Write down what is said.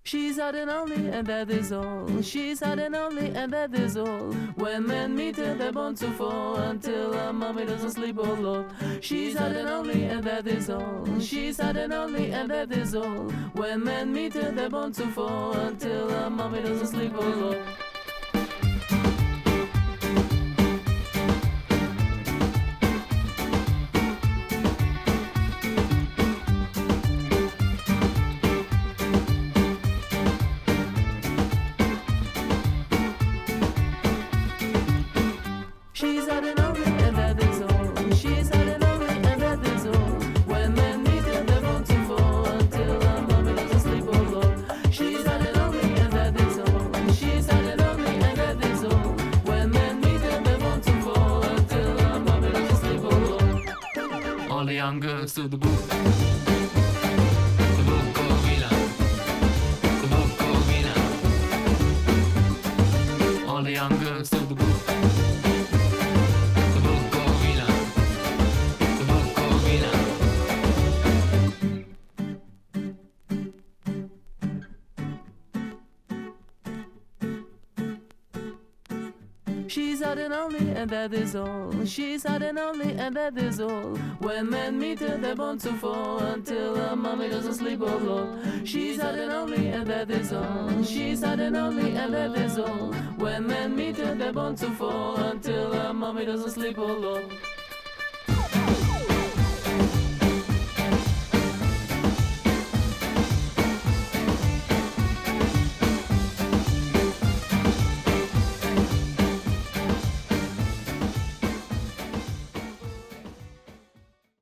She's hot and only, and that is all. She's hot and only, and that is all. When men meet her, they're born to fall until her mommy doesn't sleep, oh Lord. She's hot and only, and that is all. She's hot and only, and that is all. When men meet her, they're born to fall until her mommy doesn't sleep, oh Lord. She's hot and only, and that is all. She's hot and only, and that is all. When men meet her, they're born to fall until her mommy doesn't sleep, oh Lord. She's hot and only, and that is all. She's hot and only, and that is all. When men meet her, they're born to fall until her mommy doesn't sleep, oh Lord. All the young girls to the book. The book of Villa. The book of Villa. All the young girls to the book. She's hot and only, and that is all. She's hot and only, and that is all. When men meet her, they're born to fall until her mommy doesn't sleep, oh Lord. She's hot and only, and that is all. She's hot and only, and that is all. When men meet her, they're born to fall until her mommy doesn't sleep, oh Lord.